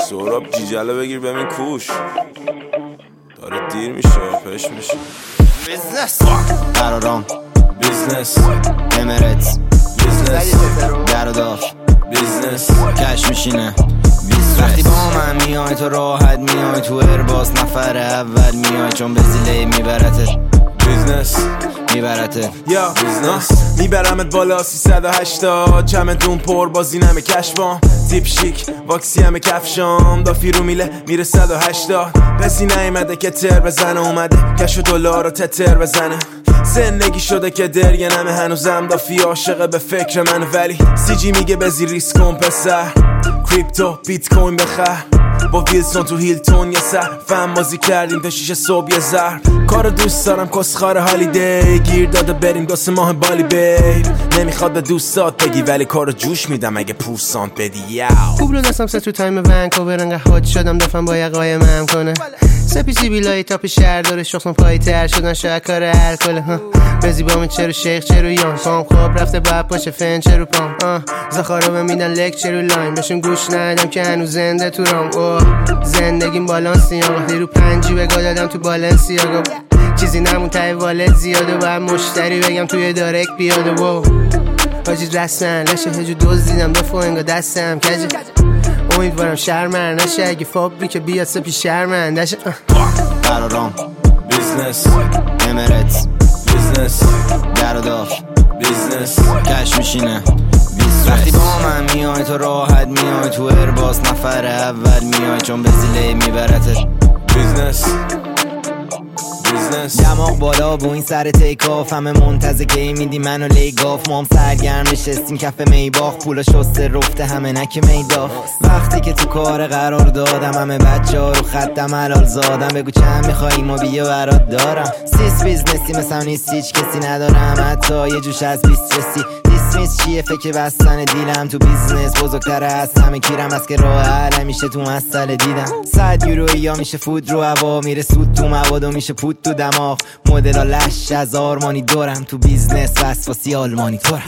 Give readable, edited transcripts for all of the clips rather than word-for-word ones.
سهراب جیجله بگیر ببین کوش داره دیر میشه پش میشه بیزنس قرارم بیزنس امارات بیزنس گرداف بیزنس کش میشینه وقتی با من میای تو راحت میای تو ارباس نفر اول میای چون به زیله میبرتت بیزنس میبرتت یا میبرمت بالا 380 چمدون پر بازی نمه کشبام زیپ شیک واکسی همه کفشام دافی رو میله میره 180 بسی نیمده که تر بزنه اومده کش و دلار رو تتر بزنه زندگی شده که درگه نمه هنوزم دافی عاشقه به فکر من ولی سی جی میگه بزی ریسک کن پسر کریپتو بیت کوین بخر با ویلسون تو هیلتون یه سر فهم بازی کردیم تا 6 صبح یه زهر کارو دوست دارم کسخار هالیدی گیر داده بریم 2 ماه بالی بیب نمیخواد به دوستات بگی ولی کارو جوش میدم اگه پورسانت بدی یاو خوب رو دستم تو تایم ونکوور انقدر هات شدم دفعم با یه قایم هم کنه سپیسی بیلای تاپ شهر داره شخصم پایی تر شدن شاید کار الکل بزی با من چرو شیخ چرو یان پام خواب رفته باید پاشه فن چرو پام زخارا به میدن لک چرو لاین بهشون گوش ندم که هنوز زنده تو رام زندگیم بالانسی آقا رو 5 بگاه دادم تو بالانسی آقا چیزی نمون تای والت زیاده باید مشتری بگم توی دارک بیاده و حاجی رسمن لشه هجو دوز دیدم دفعه انگا دستم کجه امیدوارم شرمن نشه اگه فابریکه بیاد سپی شرمن نشه قرارم بیزنس امارات بیزنس گرداف بیزنس کش میشینه وقتی با من میای تو راحت میای تو ارباس نفر اول میای چون به زیله میبرتت بیزنس دماغ بالا بو این سر تیکاف همه منتظر که میدی منو لیگاف مام سرگرم نشستیم کف میباخ پولا شسته رفته همه نک میداف وقتی که تو کار قرار دادم همه بچه ها رو خطم حلال زادم بگو چند میخوایی ما بیا برات دارم سیس بیزنسی مثلا نیست هیچ کسی ندارم حتی یه جوش از بیست رسی دیسمیس چیه فکر بستن دیلم تو بیزنس بزرگتره از همه کیرم از که راه حل میشه تو مسئله دیدم 100 یورویی یا میشه فود رو هوا میره سود تو مواد و میشه پود تو دماغ مدل لش از آرمانی دارم تو بیزنس وسواسی آلمانی تورم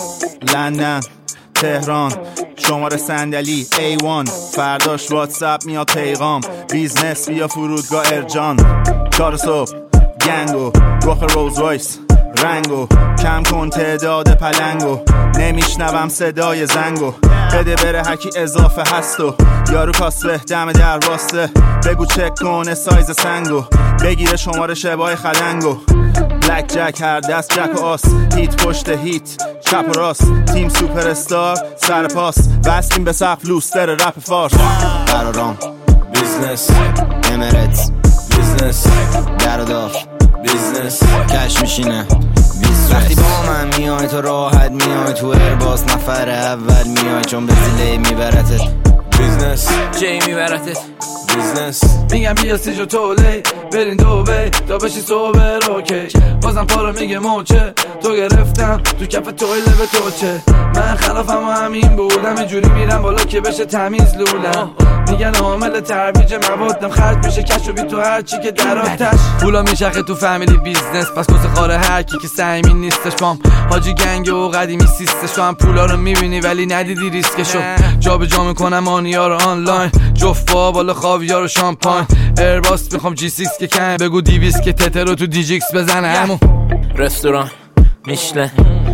لندن تهران شماره صندلی A1 فرداش واتساپ میاد پیغام بیزنس بیا فرودگاه ارجان 4 صبح گنگو رخ روز رایس رنگو کم کن تعداد پلنگو نمیشنوم صدای زنگو بده بره هرکی اضافه هستو یارو کاسبه دم در واسه بگو چک کنه سایز سنگو بگیره شماره شبای خدنگو بلک جک هر دست جک و آس هیت پشت هیت چپ و راست تیم سوپر استار سر پاس وستیم به سقف لوستر رپ فارس قرارم بیزنس امارات بیزنس گرداف بیزنس کش میشینه وقتی با من میای تو راحت میای تو ارباس نفر اول میای چون به زیله میبرتت بیزنس جی میبرتت بیزنس میگم بیا سیجو تولی برین دوبی تا بشی صبح اوکی بازم پارو میگه موچه تو گرفتم تو کف تویله به توچه من خلافم و همین بودم اینجوری میرم بالا که بشه تمیز لولم میگن عامل ترویج موادم خرج میشه کشو بی تو هر چی که در آتش پولا میچخه تو فامیلی بیزنس پس کس خاره هر کی که سعیمی نیستش پام حاجی گنگ و قدیمی سیستش تو هم پولا رو میبینی ولی ندیدی ریسکشو جا به جا میکنم آنیا رو آنلاین جفا بالا خاویار و شامپاین ایرباس میخوام جی 6 که کن بگو دیویس که تتر رو تو دیجیکس بزنه همون رستوران میشلن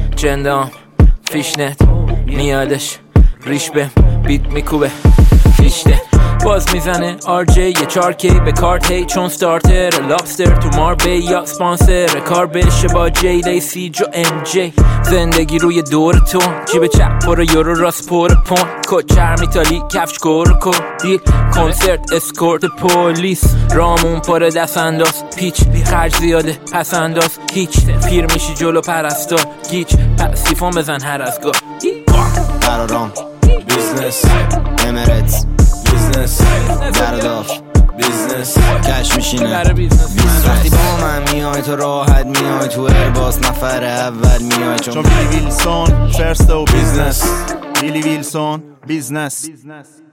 جندام فیشنت میادش ریش به بیت میکوبه فیشته باز میزنه RJ یه 4K به کارت هی چون ستارتر لابستر تو ماربی یا سپانسر کار بشه با جی لیسیج و MJ زندگی روی دور تون جیب چپ پر یورو راست پر پون کچر میتالی کفش کورکو دیل کنسرت اسکورت پولیس رامون پر دست انداز پیچ خرج زیاده پس انداز هیچ پیر میشی جلو پرستار گیچ پسیفون بزن هر از گاه قرارم بیزنس امارات بیزنس گرداف بیزنس کش میشینه وقتی با من میای تو راحت میای تو ارباس نفر اول میای چون بیلی ویلسون فرست و بیزنس بیلی ویلسون بیزنس